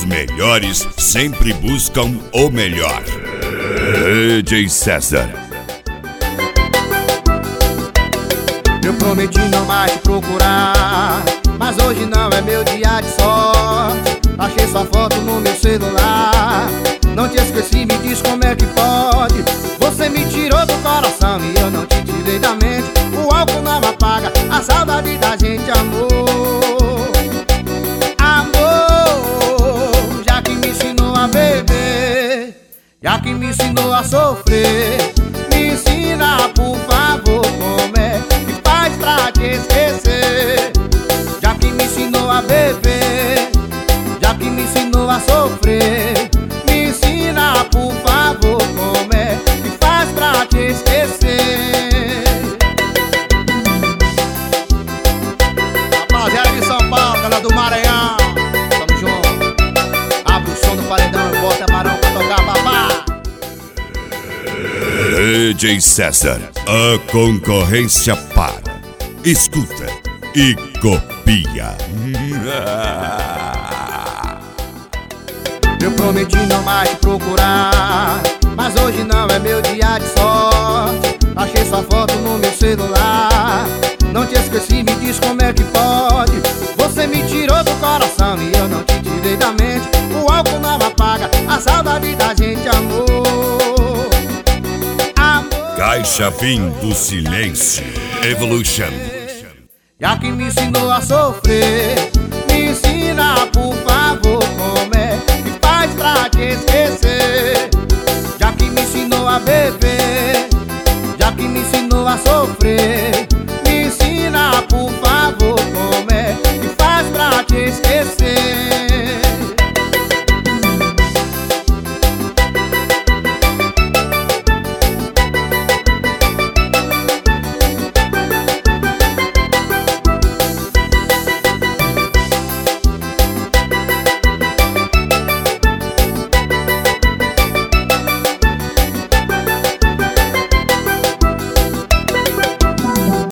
Os melhores sempre buscam o melhor. DJ César. Eu prometi não mais te procurar, mas hoje não é meu dia de sorte. Achei sua foto no meu celular, não te esqueci, me diz como é que pode. Você me tirou do coração e eu não te tirei da mente. O álcool não apaga a saudade da gente, amor. Amor, já que me ensinou a beber, já que me ensinou a sofrer, me ensina, por favor, como é que faz pra te esquecer. Já que me ensinou a beber, já que me ensinou a sofrer, me ensina, por favor, como é que faz pra te esquecer. Rapaziada de São Paulo, galera do Maranhão, tamo junto. Abre o som do paredão e bota Barão pra tocar, papá. DJ César, a concorrência para. Escuta e copia. Eu prometi não mais te procurar, mas hoje não é meu dia de sorte. Achei sua foto no meu celular, não te esqueci, me diz como é que pode. Você me tirou do coração e eu não te tirei da mente. O álcool não apaga a saudade da gente, amor. Amor, Caixa Fim do Silêncio Evolution. já que me ensinou a sofrer, me ensina, por